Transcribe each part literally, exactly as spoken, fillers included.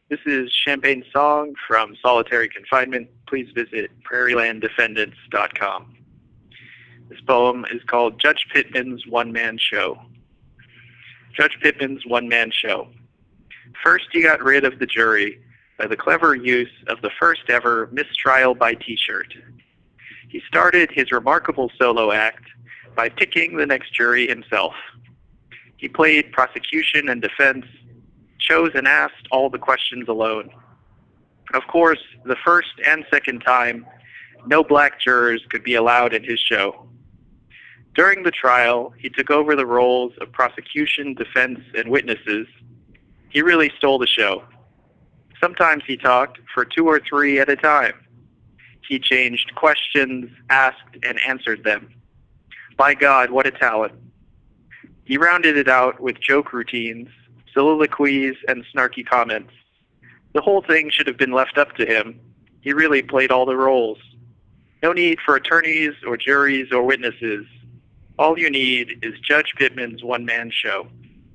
This is Champagne Song from Solitary Confinement. Please visit prairie land defendants dot com. This poem is called Judge Pittman's One-Man Show. Judge Pittman's One-Man Show. First, he got rid of the jury by the clever use of the first ever mistrial by T-shirt. He started his remarkable solo act by picking the next jury himself. He played prosecution and defense, chose and asked all the questions alone. Of course, the first and second time, no black jurors could be allowed in his show. During the trial, he took over the roles of prosecution, defense, and witnesses. He really stole the show. Sometimes he talked for two or three at a time. He changed questions, asked, and answered them. By God, what a talent. He rounded it out with joke routines, soliloquies, and snarky comments. The whole thing should have been left up to him. He really played all the roles. No need for attorneys or juries or witnesses. All you need is Judge Pittman's one-man show.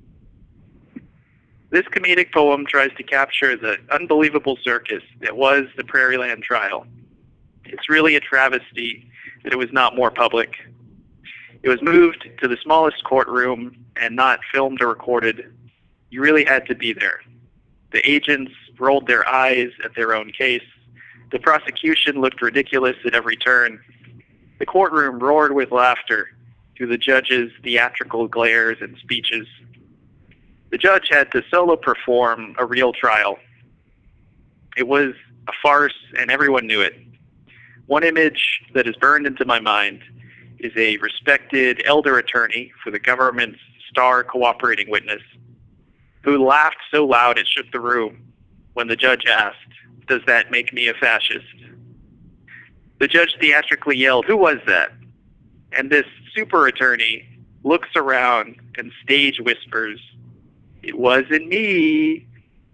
This comedic poem tries to capture the unbelievable circus that was the Prairie Land trial. It's really a travesty that it was not more public. It was moved to the smallest courtroom and not filmed or recorded. You really had to be there. The agents rolled their eyes at their own case. The prosecution looked ridiculous at every turn. The courtroom roared with laughter to the judge's theatrical glares and speeches. The judge had to solo perform a real trial. It was a farce, and everyone knew it. One image that is burned into my mind is a respected elder attorney for the government's star cooperating witness who laughed so loud it shook the room when the judge asked, "Does that make me a fascist?" The judge theatrically yelled, "Who was that?" And this super attorney looks around and stage whispers, "It wasn't me."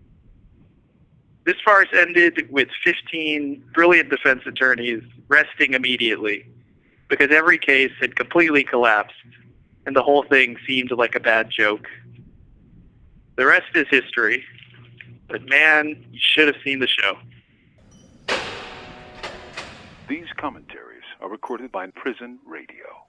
This farce ended with fifteen brilliant defense attorneys resting immediately because every case had completely collapsed and the whole thing seemed like a bad joke. The rest is history, but man, you should have seen the show. These commentaries are recorded by Prison Radio.